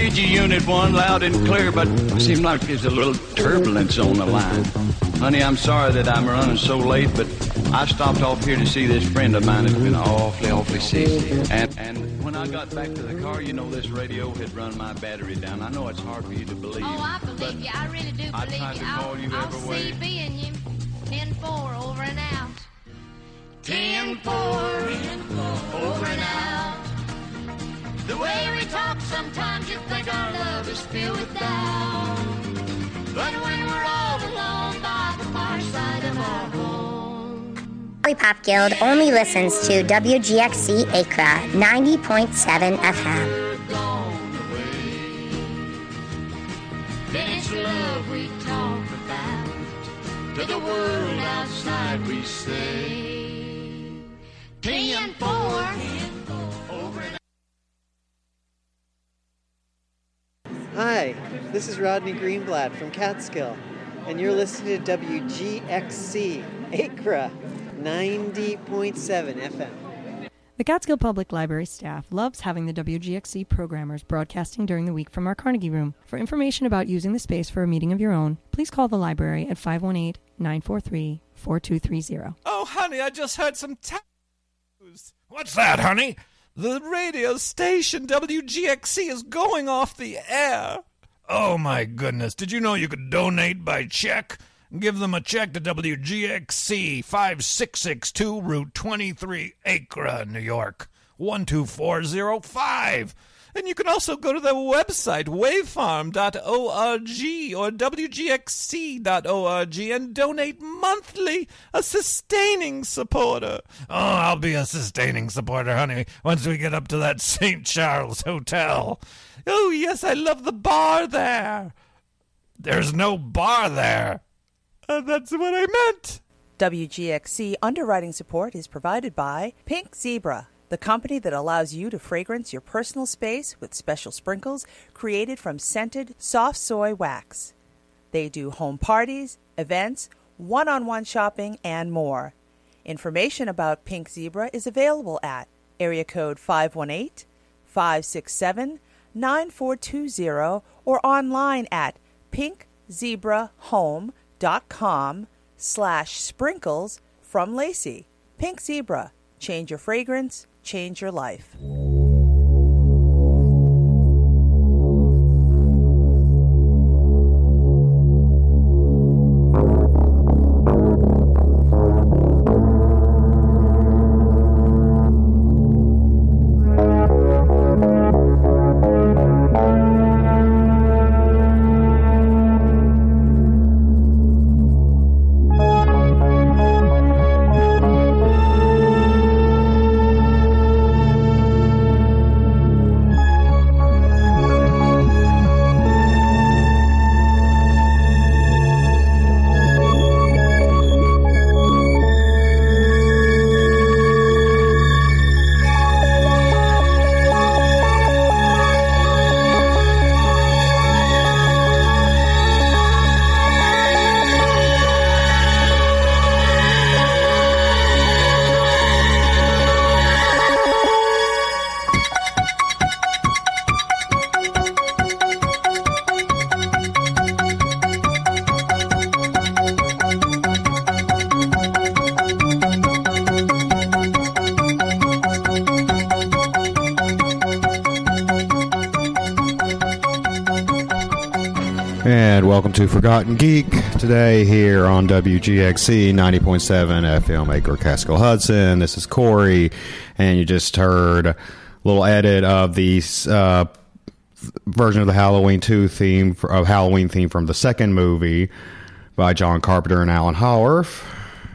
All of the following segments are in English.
read you, Unit 1, loud and clear, but it seems like there's a little turbulence on the line. Honey, I'm sorry that I'm running so late, but I stopped off here to see this friend of mine that's been awfully sick. And when I got back to the car, you know, this radio had run my battery down. I know it's hard for you to believe. Oh, I believe you. I really do believe you. I'll see you being you. 10-4, over and out. 10-4, over and out. The way we talk, sometimes you think our love is filled with doubt. But when we're all alone by the far side of our home. Lollipop Guild only listens to WGXC Acra 90.7 FM. Then it's love we talk about. To the world outside we say 10-4 over and out. Hi, this is Rodney Greenblatt from Catskill, and you're listening to WGXC Acra 90.7 FM. The Catskill Public Library staff loves having the WGXC programmers broadcasting during the week from our Carnegie Room. For information about using the space for a meeting of your own, please call the library at 518-943-4230. Oh, honey, I just heard some news. What's that, honey? The radio station WGXC is going off the air. Oh, my goodness. Did you know you could donate by check? Give them a check to WGXC 5662 Route 23, Acra, New York, 12405. And you can also go to their website, wavefarm.org or WGXC.org, and donate monthly, a sustaining supporter. Oh, I'll be a sustaining supporter, honey, once we get up to that St. Charles Hotel. Oh, yes, I love the bar there. There's no bar there. That's what I meant. WGXC underwriting support is provided by Pink Zebra, the company that allows you to fragrance your personal space with special sprinkles created from scented soft soy wax. They do home parties, events, one-on-one shopping, and more. Information about Pink Zebra is available at area code 518-567-9420 or online at pinkzebrahome.com/sprinkles from Lacey. Pink Zebra. Change your fragrance, change your life. And welcome to Forgotten Geek, today here on WGXC 90.7 FM Acre Catskill Hudson. This is Corey, and you just heard a little edit of the version of the Halloween theme from the second movie by John Carpenter and Alan Howarth.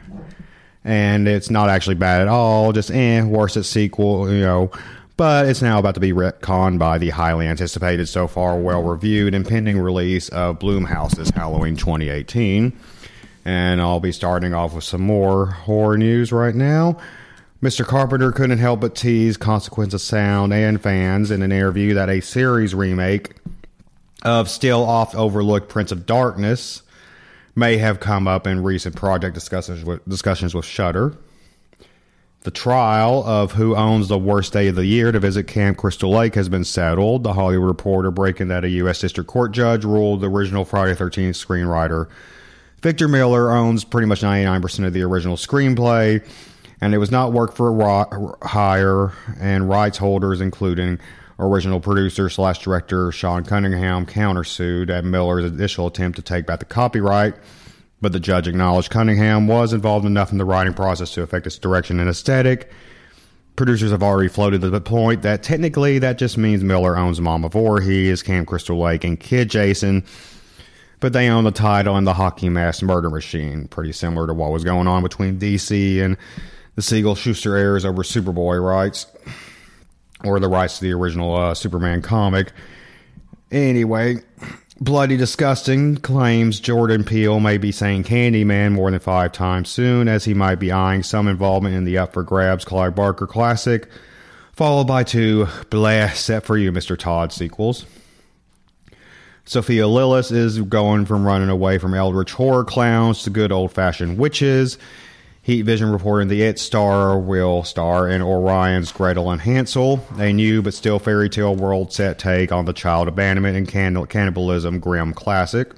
And it's not actually bad at all, just worst sequel, you know. But it's now about to be retconned by the highly anticipated, so far well-reviewed, and pending release of Blumhouse's Halloween 2018. And I'll be starting off with some more horror news right now. Mr. Carpenter couldn't help but tease Consequence of Sound and fans in an interview that a series remake of still oft-overlooked Prince of Darkness may have come up in recent project discussions with Shudder. The trial of who owns the worst day of the year to visit Camp Crystal Lake has been settled. The Hollywood Reporter breaking that a U.S. District Court judge ruled the original Friday the 13th screenwriter Victor Miller owns pretty much 99% of the original screenplay, and it was not work for hire, and rights holders, including original producer / director Sean Cunningham, countersued at Miller's initial attempt to take back the copyright. But the judge acknowledged Cunningham was involved enough in the writing process to affect its direction and aesthetic. Producers have already floated to the point that technically that just means Miller owns Mama Voorhees, Camp Crystal Lake, and Kid Jason, but they own the title and the hockey mask Murder Machine, pretty similar to what was going on between DC and the Siegel-Schuster heirs over Superboy rights, or the rights to the original Superman comic. Anyway, Bloody Disgusting claims Jordan Peele may be saying Candyman more than 5 times soon, as he might be eyeing some involvement in the up-for-grabs Clive Barker classic, followed by 2 blah, set for you, Mr. Todd sequels. Sophia Lillis is going from running away from eldritch horror clowns to good old-fashioned witches. Heat Vision reporting the It star will star in Orion's Gretel and Hansel, a new but still fairy tale world set take on the child abandonment and cannibalism grim classic.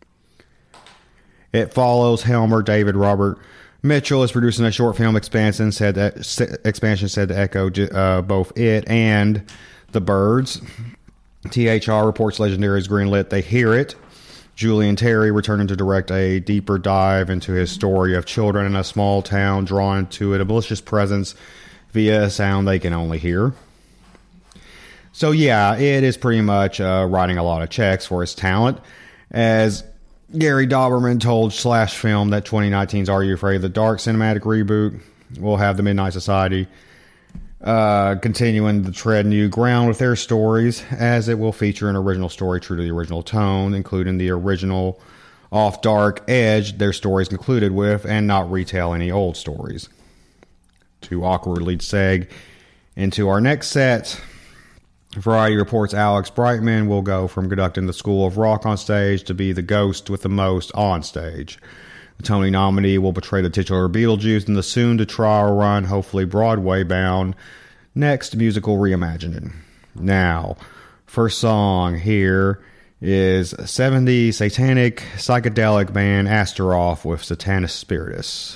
It follows Helmer David Robert Mitchell is producing a short film expansion said to echo both it and The Birds. THR reports Legendary has greenlit They Hear It. Julian Terry returning to direct a deeper dive into his story of children in a small town drawn to a malicious presence via a sound they can only hear. So yeah, it is pretty much writing a lot of checks for his talent. As Gary Dauberman told Slash Film that 2019's Are You Afraid of the Dark cinematic reboot will have the Midnight Society continuing to tread new ground with their stories, as it will feature an original story true to the original tone, including the original off-dark edge their stories concluded with, and not retell any old stories. To awkwardly seg into our next set, Variety reports Alex Brightman will go from conducting the School of Rock on stage to be the ghost with the most on stage. The Tony nominee will portray the titular Beetlejuice in the soon-to-trial run, hopefully Broadway-bound, next musical reimagining. Now, first song here is 70s satanic psychedelic band Astaroth with Satanis Spiritus.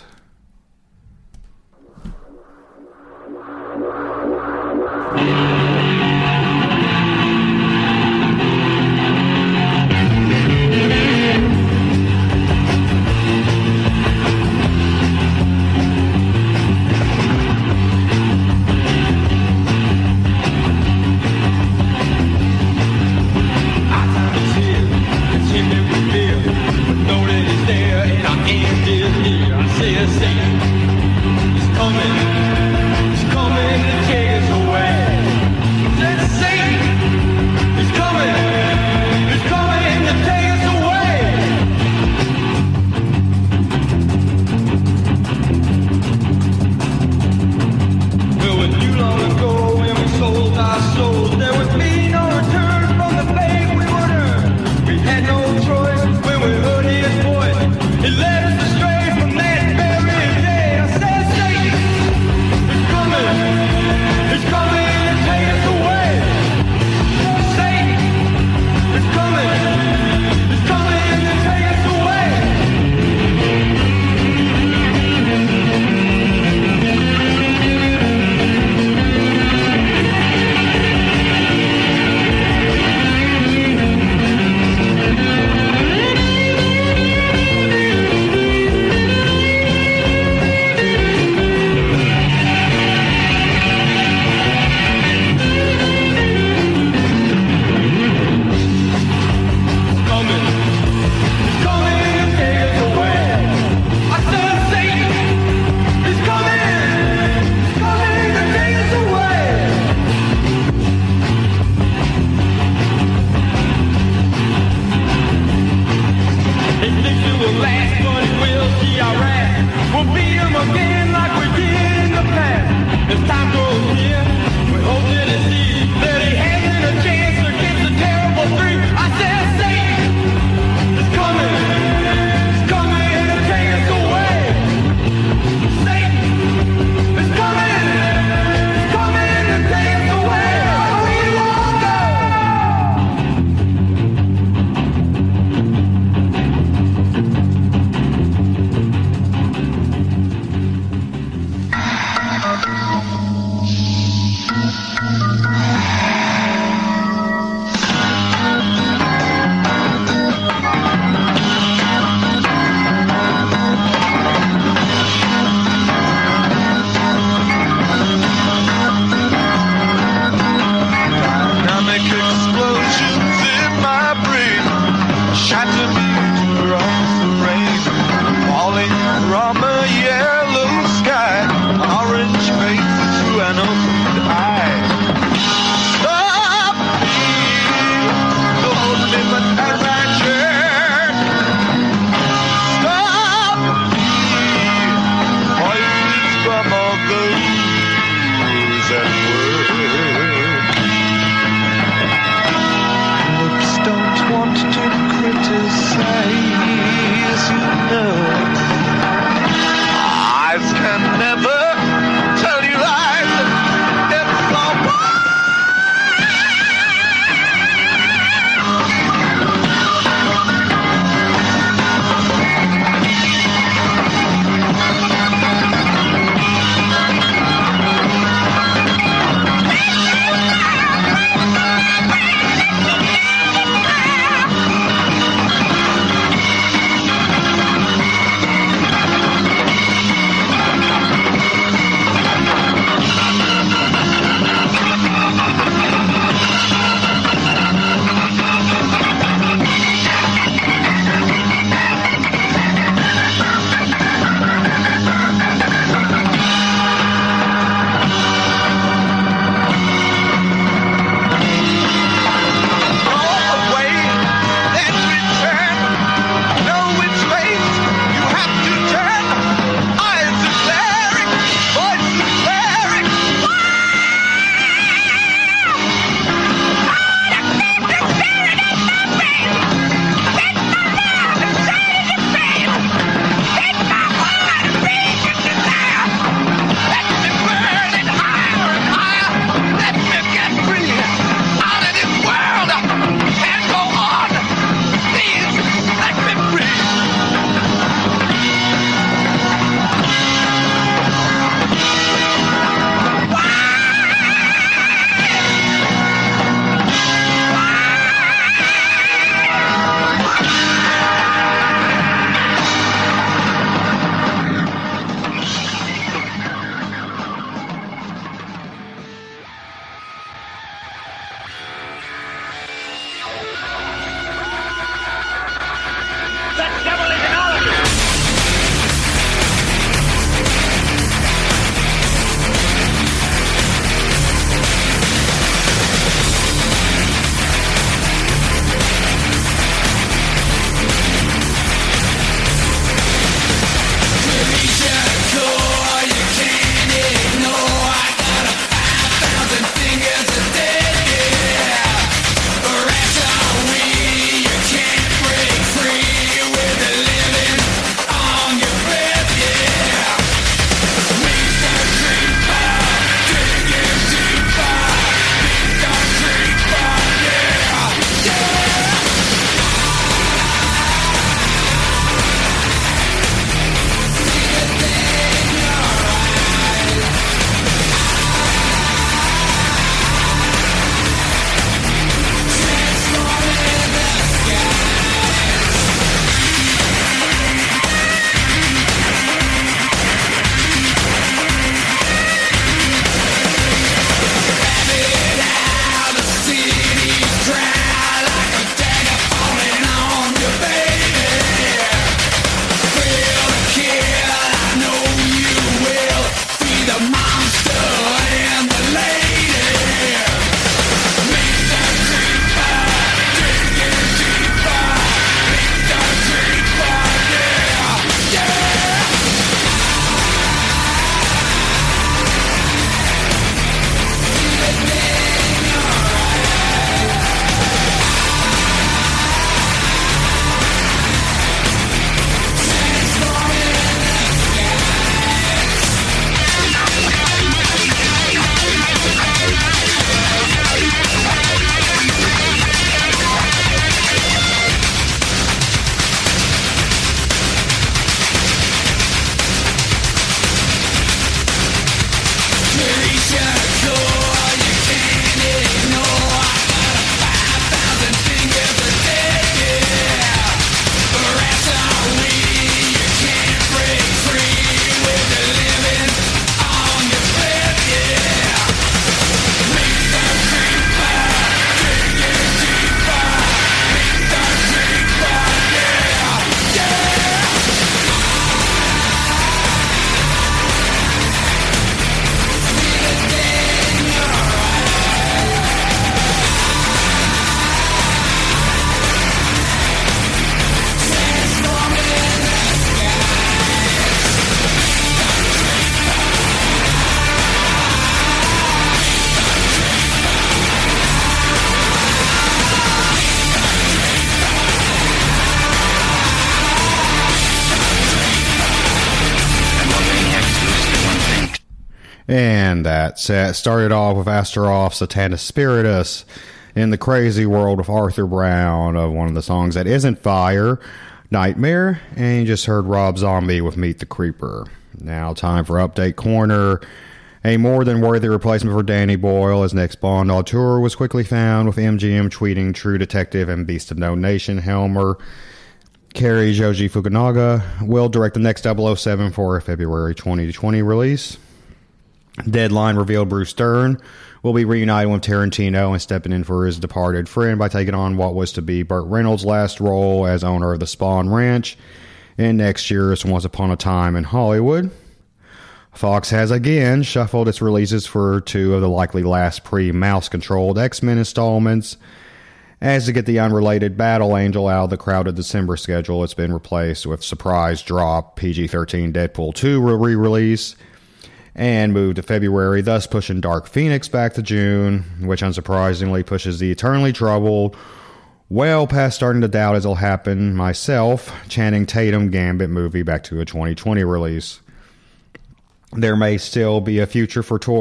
And that set started off with Astaroth Satanis Spiritus in the Crazy World of Arthur Brown of one of the songs that isn't Fire, Nightmare, and you just heard Rob Zombie with Meet the Creeper. Now time for Update Corner. A more than worthy replacement for Danny Boyle. His next Bond auteur was quickly found, with MGM tweeting True Detective and Beast of No Nation Helmer Cary Joji Fukunaga will direct the next 007 for a February 2020 release. Deadline revealed Bruce Dern will be reuniting with Tarantino and stepping in for his departed friend by taking on what was to be Burt Reynolds' last role as owner of the Spawn Ranch in next year's Once Upon a Time in Hollywood. Fox has again shuffled its releases for two of the likely last pre-mouse-controlled X-Men installments. As to get the unrelated Battle Angel out of the crowded December schedule, it's been replaced with surprise drop PG-13 Deadpool 2 re-release and moved to February, thus pushing Dark Phoenix back to June, which unsurprisingly pushes the eternally troubled, well past starting to doubt as it'll happen myself, Channing Tatum Gambit movie back to a 2020 release. There may still be future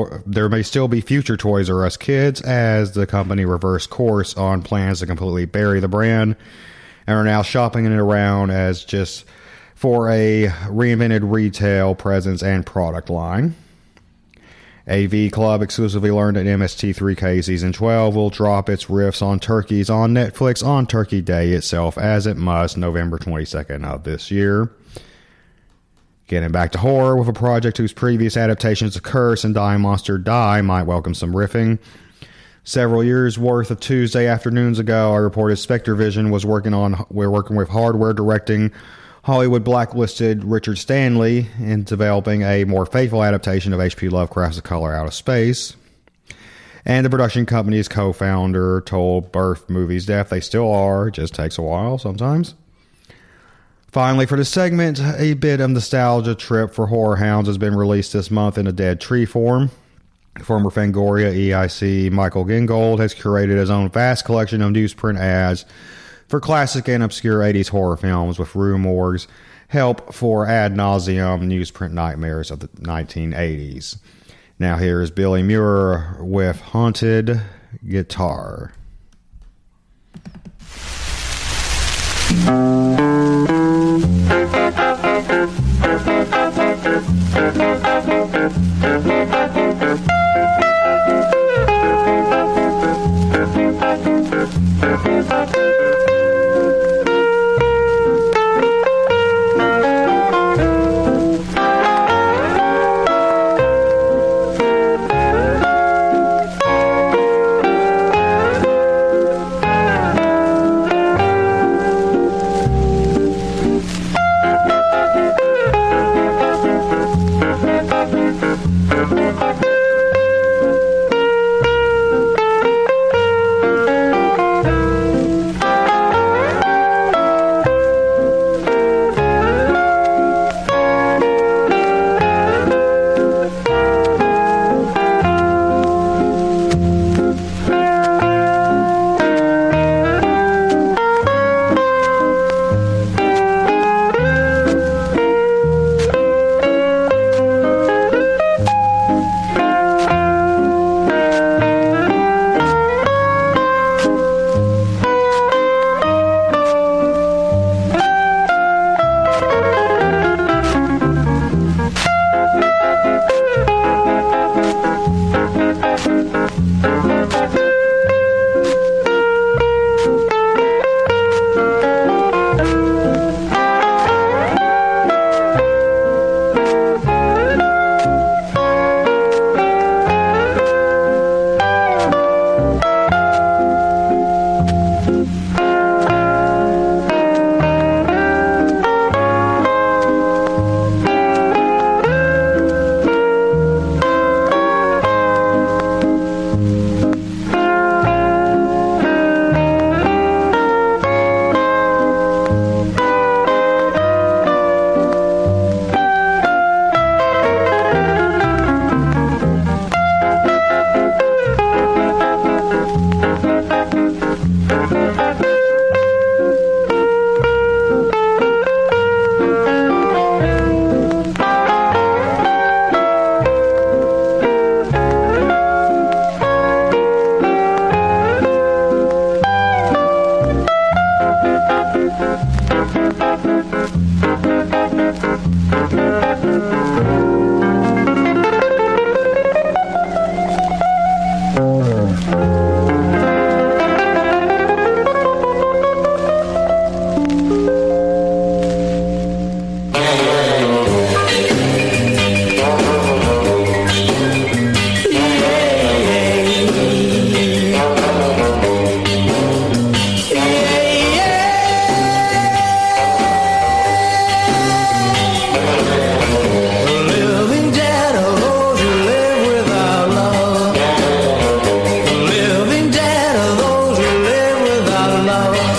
Toys R Us kids as the company reversed course on plans to completely bury the brand and are now shopping it around as just for a reinvented retail presence and product line. AV Club exclusively learned that MST3K Season 12 will drop its riffs on turkeys on Netflix on Turkey Day itself, as it must, November 22nd of this year. Getting back to horror with a project whose previous adaptations of Curse and Die Monster Die might welcome some riffing. Several years worth of Tuesday afternoons ago, I reported Spectre Vision was working with Hardware directing Hollywood blacklisted Richard Stanley in developing a more faithful adaptation of H.P. Lovecraft's The Color Out of Space. And the production company's co-founder told Birth Movies Death they still are, it just takes a while sometimes. Finally, for this segment, a bit of nostalgia trip for horror hounds has been released this month in a dead tree form. Former Fangoria EIC Michael Gingold has curated his own vast collection of newsprint ads for classic and obscure 80s horror films with Rue Morgue's help for ad nauseum newsprint nightmares of the 1980s. Now here's Billy Muir with Haunted Guitar.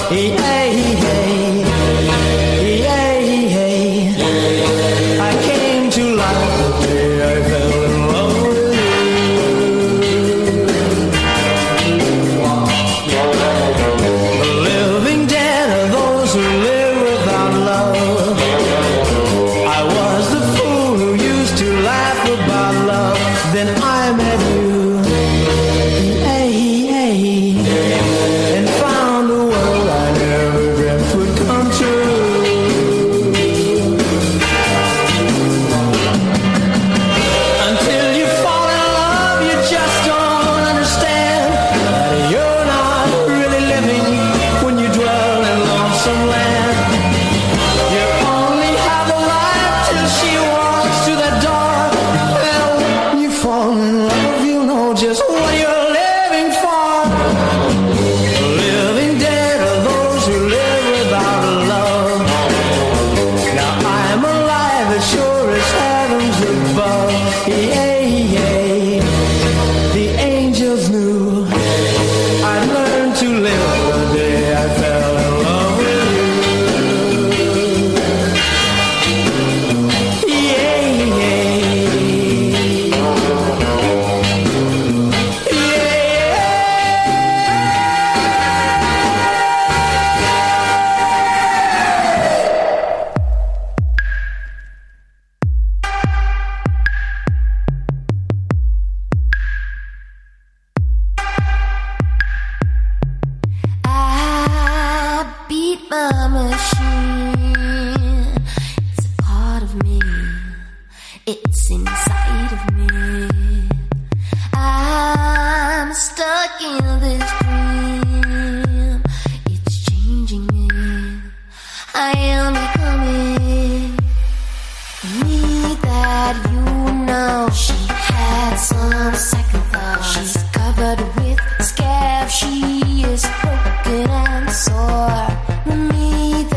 She is broken and sore. Me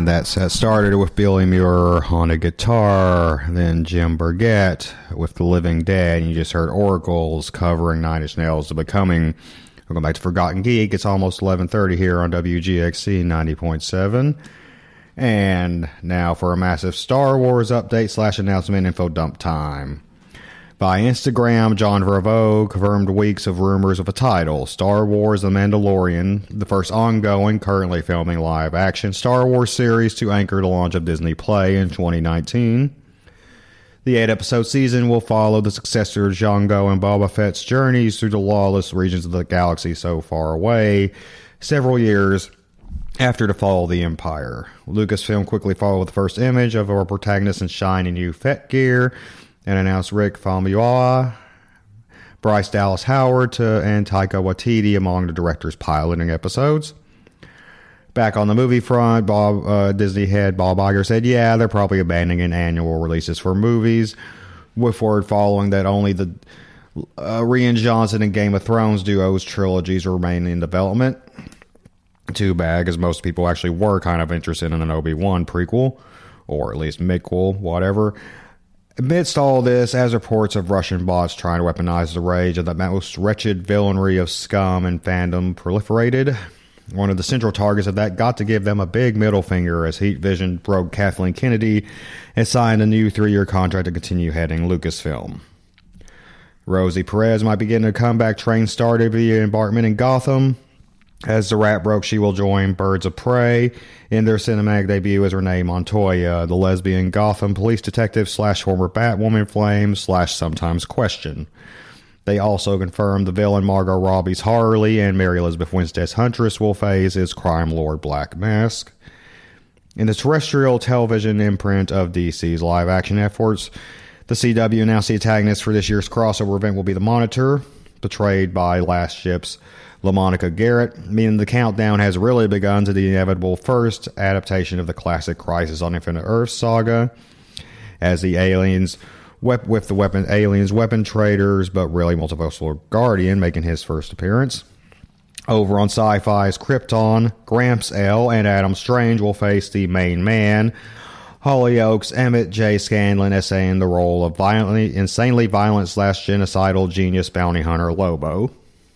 that set started with Billy Muir on a guitar, then Jim Burgett with The Living Dead, and you just heard Oracles covering Nine Inch Nails' The Becoming. We're going back to Forgotten Geek. It's almost 11:30 here on WGXC 90.7. And now for a massive Star Wars update / announcement info dump time. By Instagram, Jon Favreau confirmed weeks of rumors of a title, Star Wars The Mandalorian, the first ongoing, currently filming live-action Star Wars series to anchor the launch of Disney Play in 2019. The 8-episode season will follow the successors Jango and Boba Fett's journeys through the lawless regions of the galaxy so far away, several years after the fall of the Empire. Lucasfilm quickly followed the first image of our protagonist in shiny new Fett gear, and announced Rick Famuyiwa, Bryce Dallas Howard, and Taika Waititi among the directors piloting episodes. Back on the movie front, Disney head Bob Iger said, yeah, they're probably abandoning annual releases for movies, with word following that only the Rian Johnson and Game of Thrones duo's trilogies remain in development. Too bad, because most people actually were kind of interested in an Obi-Wan prequel, or at least midquel, whatever. Amidst all this, as reports of Russian bots trying to weaponize the rage of the most wretched villainry of scum and fandom proliferated, one of the central targets of that got to give them a big middle finger as Heat Vision broke Kathleen Kennedy and signed a new 3-year contract to continue heading Lucasfilm. Rosie Perez might be getting a comeback train started via embarkment in Gotham. As the rap broke, she will join Birds of Prey in their cinematic debut as Renee Montoya, the lesbian Gotham police detective / former Batwoman flame / sometimes question. They also confirmed the villain Margot Robbie's Harley and Mary Elizabeth Winstead's Huntress will phase as crime lord Black Mask. In the terrestrial television imprint of DC's live-action efforts, the CW announced the antagonist for this year's crossover event will be the Monitor, portrayed by Last Ship's LaMonica Garrett, meaning the countdown has really begun to the inevitable first adaptation of the classic Crisis on Infinite Earth saga, as the aliens, weapon traders, but really multiversal Guardian making his first appearance. Over on Sci-Fi's Krypton, Gramps L and Adam Strange will face the main man, Hollyoaks Emmett J. Scanlon, essaying the role of insanely violent / genocidal genius bounty hunter Lobo.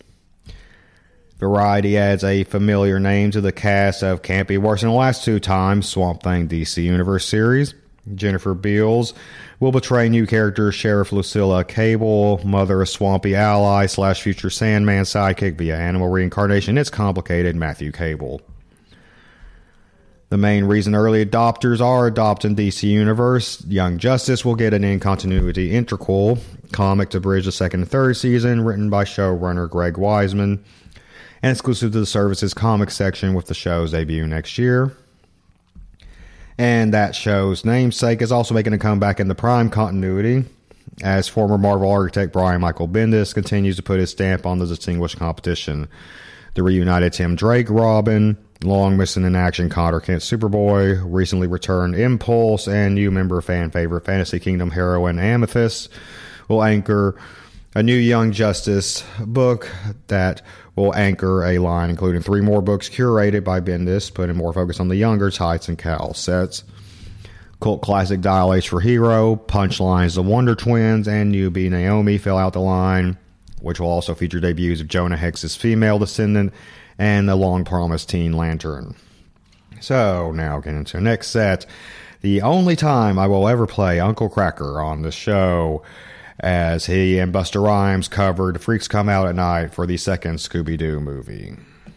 Variety adds a familiar name to the cast of Can't Be Worse Than the Last Two Times Swamp Thing DC Universe series. Jennifer Beals will betray new character Sheriff Lucilla Cable, mother of Swampy ally / future Sandman sidekick via animal reincarnation. It's complicated, Matthew Cable. The main reason early adopters are adopting DC Universe, Young Justice will get an in-continuity integral comic to bridge the second and third season, written by showrunner Greg Weisman, and exclusive to the service's comics section with the show's debut next year. And that show's namesake is also making a comeback in the Prime continuity, as former Marvel architect Brian Michael Bendis continues to put his stamp on the distinguished competition. The reunited Tim Drake Robin, long missing in action Connor Kent Superboy, recently returned Impulse, and new member fan favorite Fantasy Kingdom heroine Amethyst will anchor a new Young Justice book that will anchor a line including 3 more books curated by Bendis, putting more focus on the younger Tights and Cal sets. Cult classic Dial H for Hero, Punchlines The Wonder Twins, and newbie Naomi fill out the line, which will also feature debuts of Jonah Hex's female descendant and the long-promised Teen Lantern. So, now getting into the next set. The only time I will ever play Uncle Kracker on the show, as he and Busta Rhymes covered Freaks Come Out at Night for the second Scooby-Doo movie.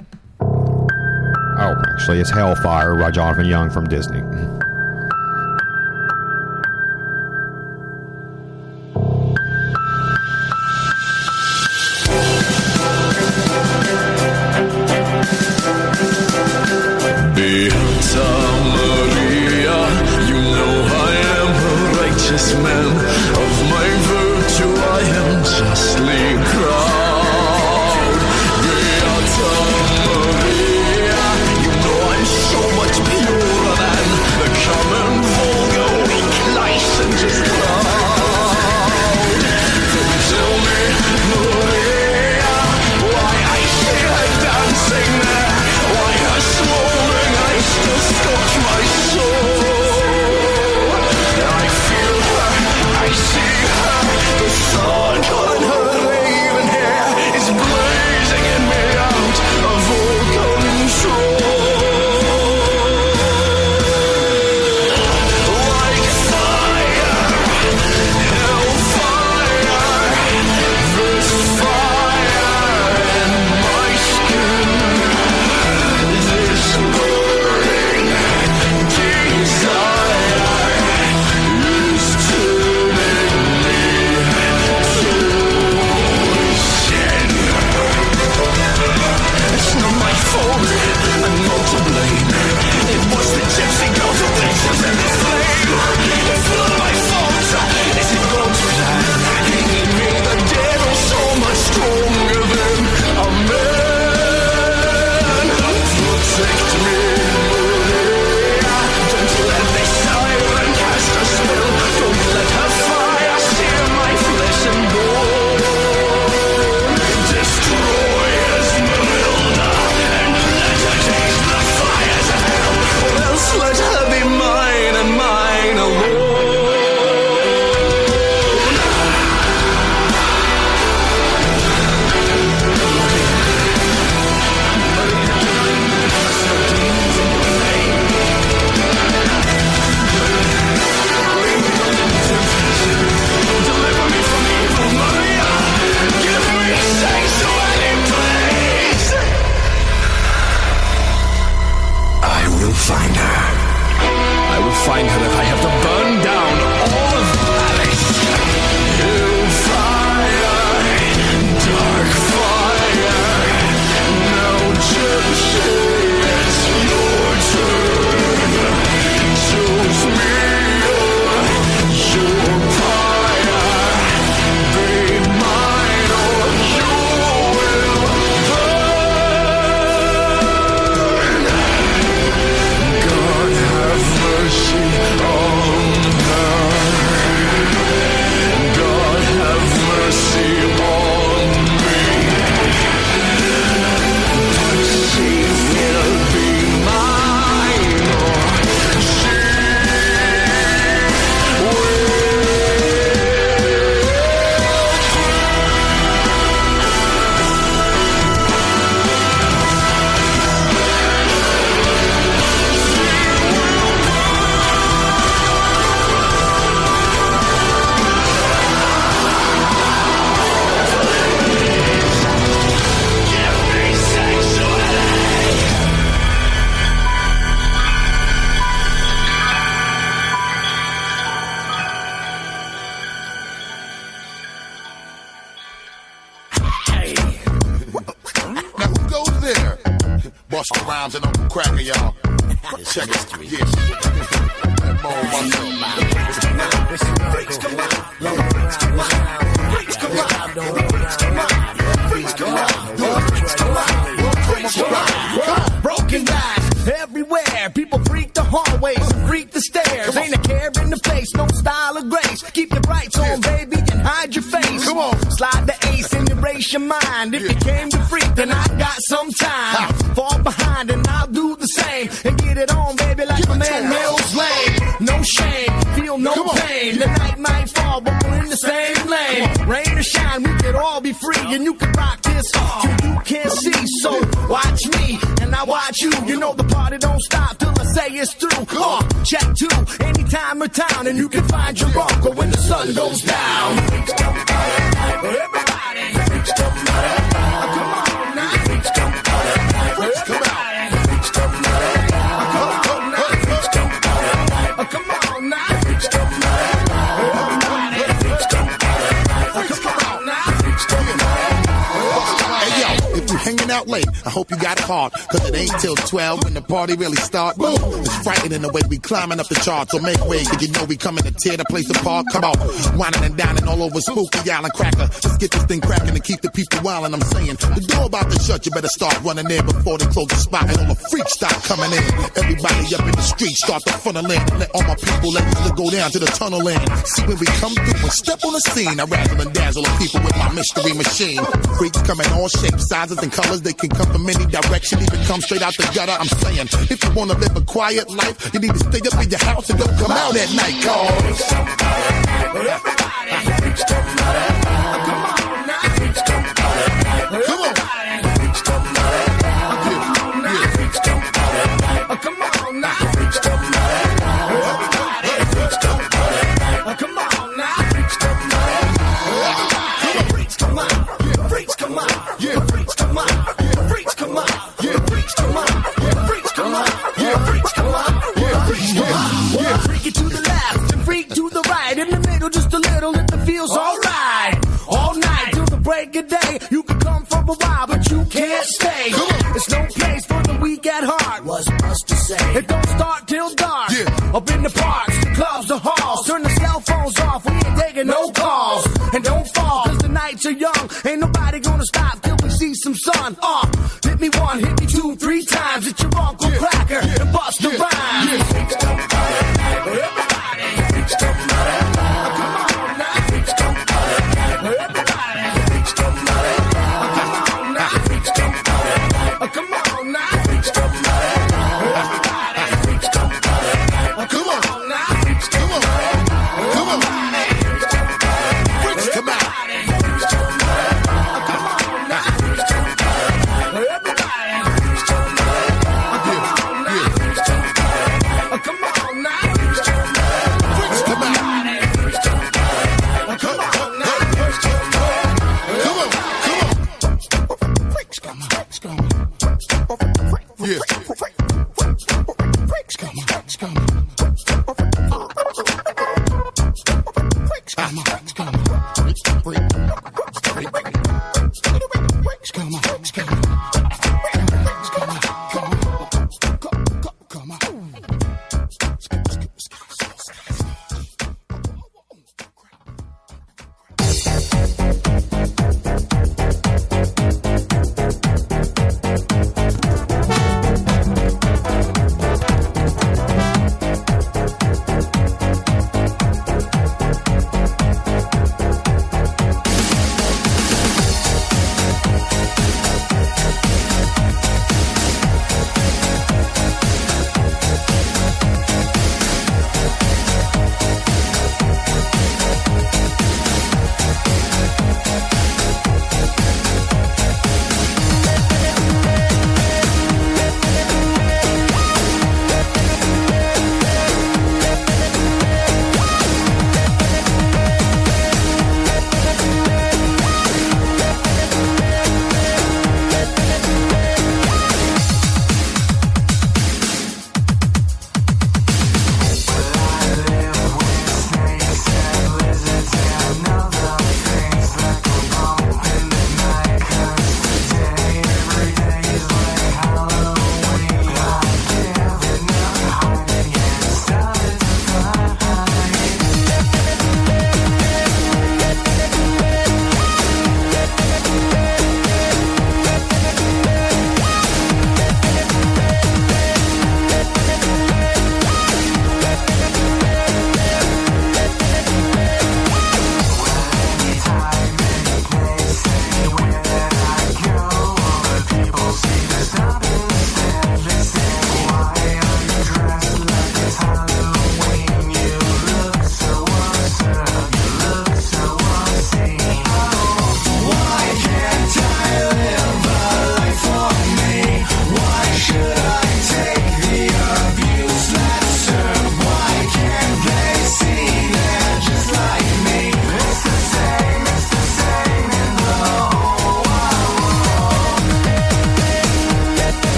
Oh, actually, it's Hellfire by Jonathan Young from Disney. Beata Maria, you know I am a righteous man. Of my virtue I am justly crowned. Beata Maria, you know I'm so much purer than the Busta Rhymes and Uncle Cracker, y'all. Check it. Yeah. Broken lives everywhere. People freak the hallways and freak the stairs. Ain't a care in the face, no style or grace. Keep your brights on, baby, and hide your face. Come on. Slide the ace and erase your mind. If you came to freak, then I got some time. Fall behind and I'll do the same. And get it on, baby, like my man Mills Lane. No shame, feel no pain. The night might fall, but we're in the same lane. Rain or shine, we could all be free. And you can rock this till you can't see. So watch me and I watch you. You know the party don't stop till I say it's through. Check two, anytime or town. And you can find your uncle when the sun goes down. Everybody, come on now. Hanging out late, I hope you got it hard, cause it ain't till 12 when the party really start. Boom. It's frightening the way we climbing up the charts, so make way, cause you know we coming to tear the place apart. Come on, whining and dining all over Spooky Island Cracker. Let's get this thing cracking and keep the people wildin'. I'm saying, the door about to shut, you better start running in before they close the spot and all the freaks start coming in. Everybody up in the street start to funnel in. Let all my people let us go down to the tunnel in. See when we come through and step on the scene, I razzle and dazzle the people with my mystery machine. Freaks come in all shapes, sizes, and colors. They can come from any direction, even come straight out the gutter. I'm saying, if you wanna live a quiet life, you need to stay up in your house and don't come out at night, cause good day. You can come for a while, but you can't stay. There's no place for the weak at heart. What's Busta say? It don't start till dark. Up in the parks, the clubs, the halls. Turn the cell phones off. We ain't taking no calls. And don't fall, cause the nights are young. Ain't nobody gonna stop till we see some sun. Hit me one, hit me two, three times. It's your Uncle Cracker and Busta Rhymes.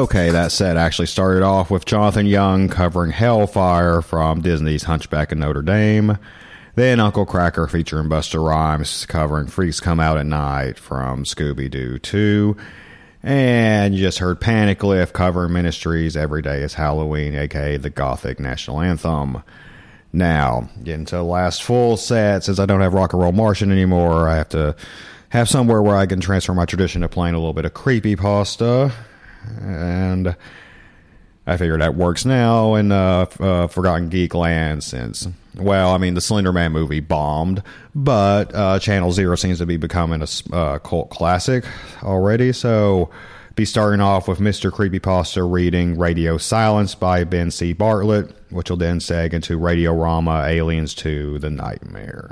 Okay, that set actually started off with Jonathan Young covering Hellfire from Disney's Hunchback of Notre Dame. Then Uncle Kracker featuring Busta Rhymes covering Freaks Come Out at Night from Scooby-Doo 2. And you just heard Panic Lift covering Ministry's Every Day is Halloween, aka the Gothic National Anthem. Now, getting to the last full set, since I don't have Rock and Roll Martian anymore, I have to have somewhere where I can transfer my tradition to playing a little bit of creepypasta. And I figure that works now in Forgotten Geek land since, well, I mean, the Slender Man movie bombed, but Channel Zero seems to be becoming a cult classic already, so be starting off with Mr. Creepypasta reading Radio Silence by Ben C. Bartlett, which will then seg into Radiorama Aliens 2 The Nightmare.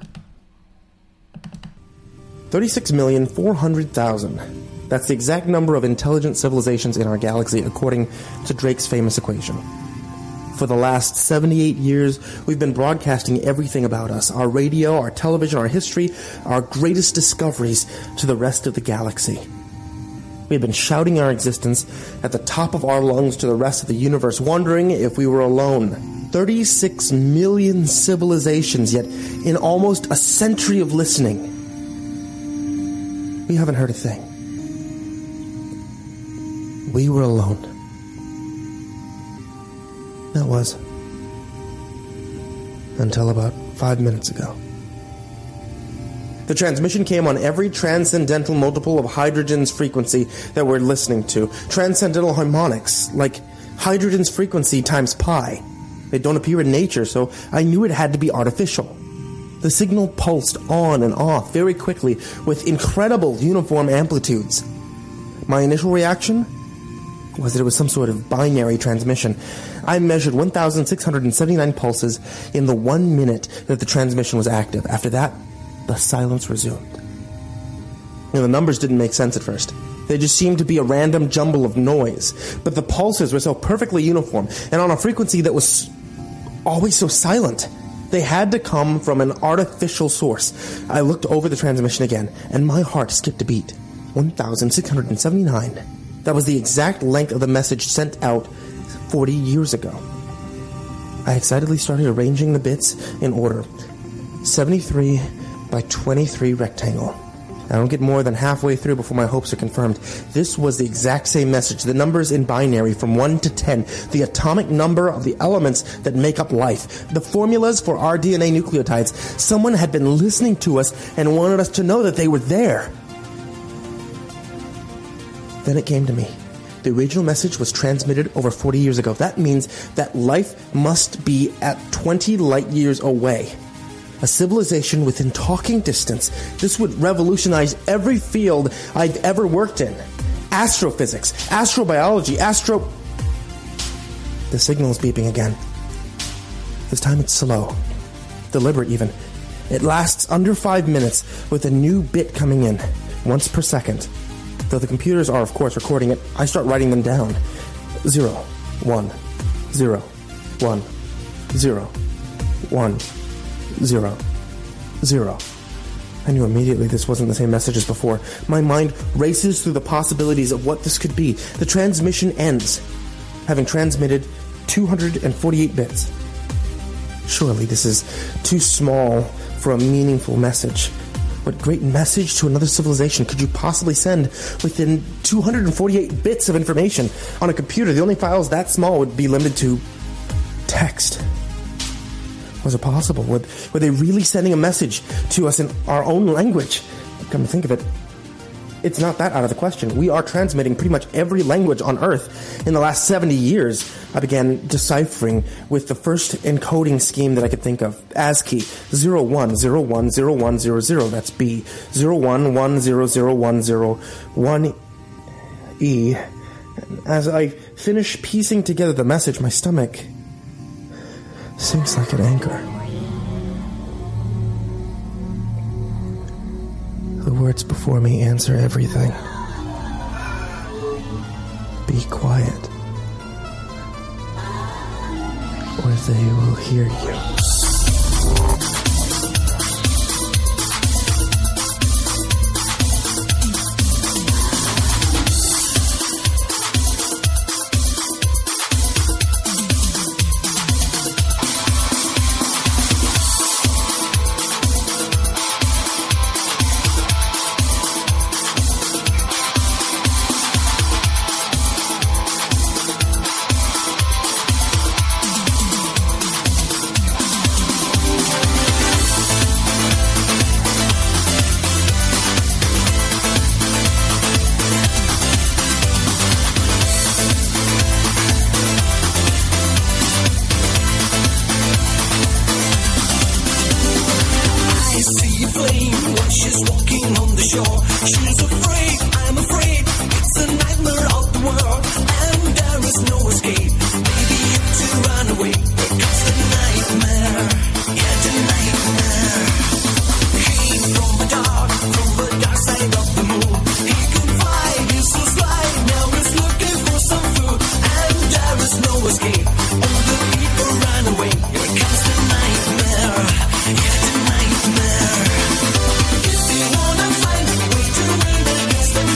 36,400,000. That's the exact number of intelligent civilizations in our galaxy, according to Drake's famous equation. For the last 78 years, we've been broadcasting everything about us, our radio, our television, our history, our greatest discoveries to the rest of the galaxy. We had been shouting our existence at the top of our lungs to the rest of the universe, wondering if we were alone. 36 million civilizations, yet in almost a century of listening, we haven't heard a thing. We were alone. That was until about 5 minutes ago. The transmission came on every transcendental multiple of hydrogen's frequency that we're listening to. Transcendental harmonics, like hydrogen's frequency times pi. They don't appear in nature, so I knew it had to be artificial. The signal pulsed on and off very quickly with incredible uniform amplitudes. My initial reaction was that it was some sort of binary transmission. I measured 1,679 pulses in the 1 minute that the transmission was active. After that, the silence resumed. The numbers didn't make sense at first. They just seemed to be a random jumble of noise. But the pulses were so perfectly uniform and on a frequency that was always so silent. They had to come from an artificial source. I looked over the transmission again, and my heart skipped a beat. 1,679. That was the exact length of the message sent out 40 years ago. I excitedly started arranging the bits in order. 73 by 23 rectangle. I don't get more than halfway through before my hopes are confirmed. This was the exact same message. The numbers in binary from 1 to 10. The atomic number of the elements that make up life. The formulas for our DNA nucleotides. Someone had been listening to us and wanted us to know that they were there. Then it came to me. The original message was transmitted over 40 years ago. That means that life must be at 20 light years away. A civilization within talking distance. This would revolutionize every field I've ever worked in. Astrophysics, astrobiology, The signal is beeping again. This time it's slow. Deliberate even. It lasts under 5 minutes with a new bit coming in, once per second. Though the computers are, of course, recording it, I start writing them down. 0, 1, 0, 1, 0, 1, 0, 0. I knew immediately this wasn't the same message as before. My mind races through the possibilities of what this could be. The transmission ends, having transmitted 248 bits. Surely this is too small for a meaningful message. What great message to another civilization could you possibly send within 248 bits of information? On a computer, the only files that small would be limited to text. Was it possible? Were they really sending a message to us in our own language? Come to think of it, it's not that out of the question. We are transmitting pretty much every language on Earth. In the last 70 years, I began deciphering with the first encoding scheme that I could think of. ASCII 01010100. That's B. 01100101E. As I finish piecing together the message, my stomach sinks like an anchor. The words before me answer everything. Be quiet, or they will hear you. flame when she's walking on the shore. She's afraid, I'm afraid, it's a nightmare of the world, and there is no escape. Maybe you to run away, here comes the nightmare, yeah, the nightmare. Came from the dark side of the moon. He can fly, he's so sly, now he's looking for some food, and there is no escape. All the people run away, here comes the nightmare, yeah, the nightmare. If you wanna find a way to win against the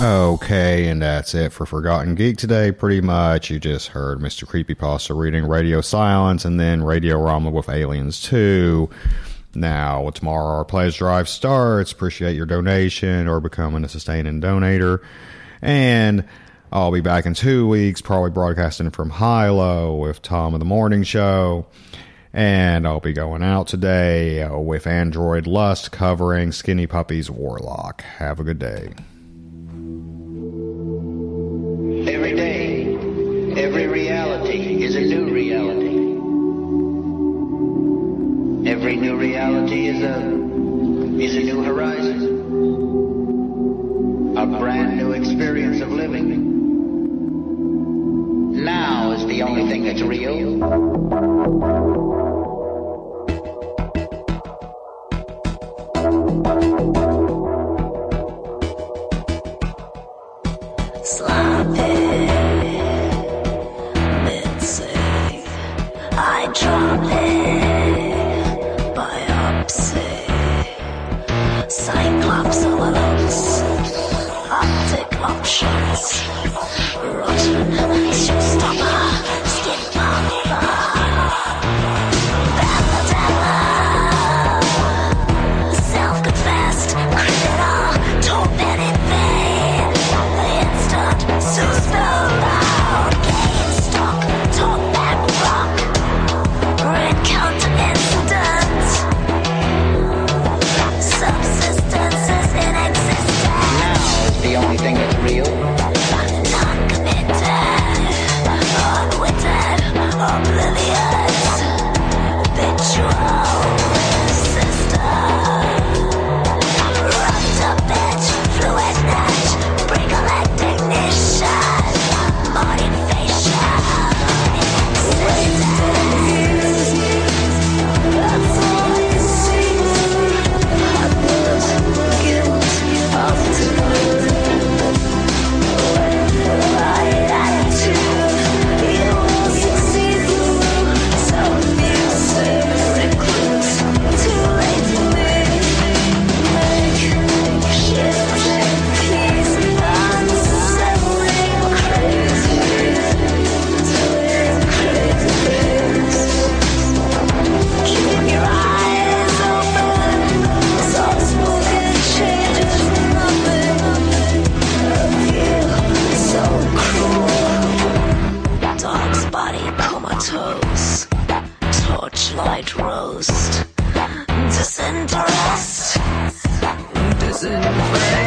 Okay, and that's it for Forgotten Geek today, pretty much. You just heard Mr. Creepypasta reading Radio Silence and then Radiorama with Aliens 2. Now, tomorrow our pledge drive starts. Appreciate your donation or becoming a sustaining donator. And I'll be back in 2 weeks, probably broadcasting from Hilo with Tom of the Morning Show. And I'll be going out today with Android Lust covering Skinny Puppy's Warlock. Have a good day. Every day, every reality is a new reality. Every new reality is a new horizon. A brand new experience of living. Now is the only thing that's real. Sloppy, Mitzi, I drop it, biopsy, Cyclops elements, optic options, rotten, showstopper, skin popper, Balladella, self-confessed, criminal, tormented man, instant, so spelled out, gain stock, talk back rock, encounter incident, subsistences in existence. Now is the only thing that's real. Non-committed, unwitted, oblivious, habitual, resistant, wrapped up bitch, fluid natch, break-a-leg ignition, motivation, that's all I can see. I was guilty of tonight. Right attitude, you will succeed. So music, recluse, too late for me. Make shift, peace, unsettling, crazy, doing crazy things. Keeping your eyes open, soft-spoken changes for nothing. So cruel, dog's body comatose, torchlight roast, disinterest, disinfect.